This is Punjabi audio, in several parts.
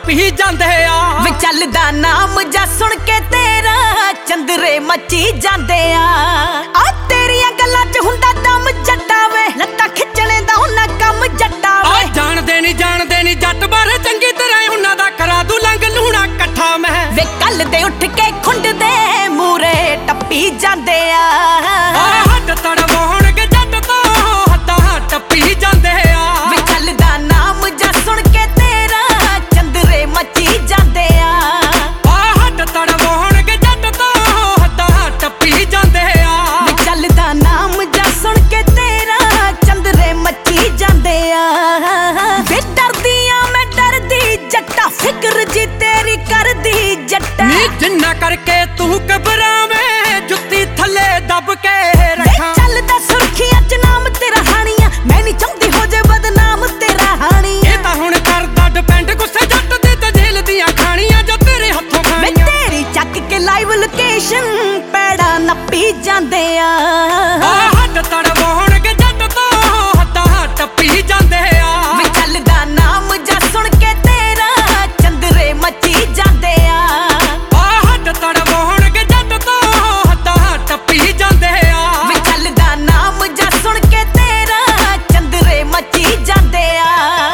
ਟੱਪੀ ਜਾਂਦੇ ਆ ਵੇ ਚੱਲਦਾ ਨਾਮ ਜਾਂ ਸੁਣ ਕੇ ਤੇਰਾ ਚੰਦਰੇ ਮੱਚੀ ਜਾਂਦੇ ਆ ਤੇਰੀਆਂ ਗੱਲਾਂ 'ਚ ਹੁੰਦਾ ਦਮ ਜੱਟਾ ਵੇ ਲੱਤਾਂ ਖਿੱਚਣੇ ਦਾ ਉਹਨਾਂ ਕੰਮ ਜੱਟਾ ਵੇ ਜਾਣਦੇ ਨਹੀਂ ਜੱਟ ਬਾਰੇ ਚੰਗੀ ਤਰ੍ਹਾਂ ਉਹਨਾਂ ਦਾ ਕਰਾ ਦੂ ਲੰਗ ਲੂਣਾ ਇਕੱਠਾ ਮੈਂ ਵੇ ਕੱਲ ਦੇ ਉੱਠ ਕੇ ਖੁੰਡ ਦੇ ਮੂਰੇ ਟੱਪੀ ਜਾਂਦੇ ਆ ਹੱਡ ਤੜਵਾਉਣਗੇ ਜੱਟ ਤੋਂ ਹੱਦਾਂ ਟੱਪੀ ਜਾਂਦੇ ਆ ਵੇ ਚੱਲਦਾ ਨਾਮ ਜਾਂ ਸੁਣ ਕੇ ਤੇਰਾ ਚੰਦਰੇ ਮੱਚੀ ਜਾਂਦੇ ਆ ਹੱਡ ਤੜਵਾਉਣਗੇ ਜੱਟ ਤੋਂ ਹੱਦਾਂ ਟੱਪੀ ਜਾਂਦੇ ਆ ਵੇ ਚੱਲਦਾ ਨਾਮ ਜਾਂ ਸੁਣ ਕੇ ਤੇਰਾ ਚੰਦਰੇ ਮੱਚੀ ਜਾਂਦੇ ਆ ਵੇ ਡਰਦੀ ਆ ਮੈਂ ਡਰਦੀ ਜੱਟਾ ਫਿਕਰ ਜੀ ਤੇਰੀ ਕਰਦੀ ਜੱਟਾ ਨੀ ਜਿੰਨਾ ਕਰਕੇ ਤੂੰ ਘਬਰਾਵੇਂ ਜੁੱਤੀ ਥੱਲੇ ਦੱਬ ਕੇ ਰੱਖਾਂ ਚੱਲਦਾ ਸੁਰਖੀਆਂ 'ਚ ਨਾਮ ਤੇਰਾ ਹਾਣੀਆਂ ਮੈਂ ਨਹੀਂ ਚਾਹੁੰਦੀ ਹੋ ਜੇ ਬਦਨਾਮ ਤੇਰਾ ਹਾਣੀ ਇਹ ਤਾਂ ਹੁਣ ਕਰਦਾ ਡਿਪੈਂਡ ਗੁੱਸੇ ਜੱਟ ਦੇ ਤੇ ਜੇਲ੍ਹ ਦੀਆਂ ਖਾਣੀਆਂ ਜੋ ਤੇਰੇ ਹੱਥੋਂ ਵੇ ਖਾਣੀਆਂ ਤੇਰੀ ਚੱਕ ਕੇ ਲਾਈਵ ਲੋਕੇਸ਼ਨ ਪੈੜਾ ਨੱਪੀ ਜਾਂਦੇ ਆ ਹੱਡ ਤੜਵਾਉਣਗੇ ਜੱਟ ਤੋਂ ਹੱਦਾਂ ਟੱਪੀ ਜਾਂਦੇ ਆ ਵੇ ਚੱਲਦਾ ਨਾਮ ਜਾਂ ਸੁਣ ਕੇ ਤੇਰਾ ਚੰਦਰੇ ਮੱਚੀ ਜਾਂਦੇ ਆ ਹੱਡ ਤੜਵਾਉਣਗੇ ਜੱਟ ਤੋਂ ਹੱਦਾਂ ਟੱਪੀ ਜਾਂਦੇ ਆ ਵੇ ਚੱਲਦਾ ਨਾਮ ਜਾਂ ਸੁਣ ਕੇ ਤੇਰਾ ਚੰਦਰੇ ਮੱਚੀ ਜਾਂਦੇ ਆ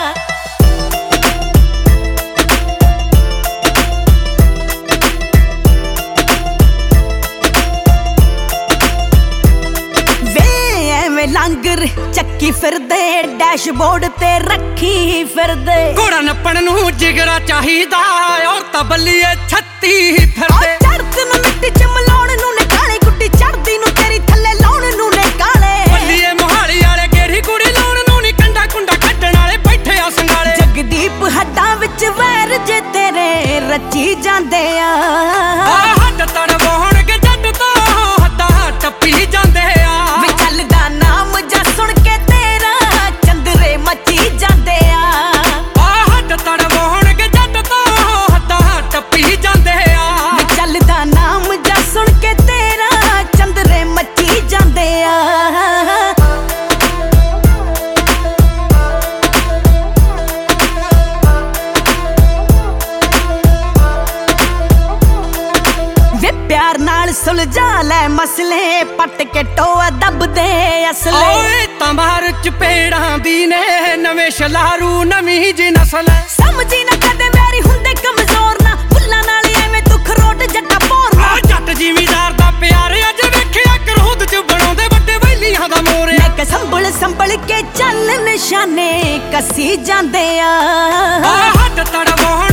ਵੇ ਐਵੇਂ ਲੰਗਰ ਚੱਕੀ ਫਿਰਦੇ ਡੈਸ਼ਬੋਰਡ ਤੇ ਰੱਖੀ ਫਿਰਦੇ ਘੋੜਾ ਨੱਪਣ ਨੂੰ ਜਿਗਰਾ ਚਾਹੀਦਾ ਔਰਤਾਂ ਬੱਲੀਏ ਛੱਤੀ ਫਿਰਦੇ ਚੜਤ ਨੂੰ ਮਿੱਟੀ ਚ ਮਲਾਉਣ ਨੂੰ ਨੇ ਕਾਲੇ ਗੁੱਡੀ ਚੜਦੀ ਨੂੰ ਤੇਰੀ ਥੱਲੇ ਲਾਉਣ ਨੂੰ ਨੇ ਕਾਲੇ ਬੱਲੀਏ ਮੋਹਾਲੀ ਵਾਲੇ ਗੇਰੀ ਕੁੜੀ ਲਾਉਣ ਨੂੰ ਨੀ ਕੰਡਾ ਕੁੰਡਾ ਕੱਢਣ ਵਾਲੇ ਬੈਠੇ ਆ ਸੰਗਾਲੇ ਜਗਦੀਪ ਹੱਡਾਂ ਵਿੱਚ ਵੈਰ ਜੇ ਤੇਰੇ ਰਚੀ ਜਾਂਦੇ ਆ ਹੱਡ ਤੜਵਾਉਣਗੇ ਜੱਟ ਤੋਂ ਹੱਦਾਂ ਟੱਪੀ ਜਾਂਦੇ ਆ ਵੇ ਚੱਲਦਾ ਨਾਮ ਜਾਂ ਸੁਣ ਕੇ ਤੇਰਾ ਚੰਦਰੇ ਮੱਚੀ ਜਾਂਦੇ ਆ ਹੱਡ ਤੜਵਾਉਣਗੇ ਜੱਟ ਤੋਂ ਹੱਦਾਂ ਟੱਪੀ ਜਾਂਦੇ ਆ ਵੇ ਚੱਲਦਾ ਨਾਮ ਜਾਂ ਸੁਣ ਕੇ ਤੇਰਾ ਚੰਦਰੇ ਮੱਚੀ ਜਾਂਦੇ ਆ ਵੇ ਪਿਆਰ ਨਾਲ ਸੁਲਝਾ ਲੈ ਮਸਲੇ ਪੱਟ ਕੇ ਟੋਆ ਦੱਬਦੇ ਅਸਲੇ ਓਏ ਤਮਾਰ ਚਪੇੜਾਂ ਦੀ ਨੇ ਨਵੇਂ ਸ਼ਲਾਰੂ ਨਵੀਂ ਜੀ ਨਸਲ ਸਮਝੀ ਨਾ ਕਦੇ ਮੇਰੀ ਹੁੰਦੇ ਕਮਜ਼ੋਰ ਨਾ ਫੁੱਲਾਂ ਨਾਲ ਐਵੇਂ ਦੁੱਖ ਰੋਟ ਜੱਟਾ ਪੋਰਨਾ ਜੱਟ ਜ਼ਿਮੀਦਾਰ ਦਾ ਪਿਆਰ ਅੱਜ ਵੇਖਿਆ ਕਰੋਧ ਚ ਬਣਾਉਂਦੇ ਵੱਡੇ ਵੈਲੀਆਂ ਦਾ ਮੋਰਿਆ ਮੈਂ ਕਿ ਸੰਭਲ ਕੇ ਚੱਲ ਨਿਸ਼ਾਨੇ ਕੱਸੀ ਜਾਂਦੇ ਆ ਹੱਡ ਤੜਵਾਉਣ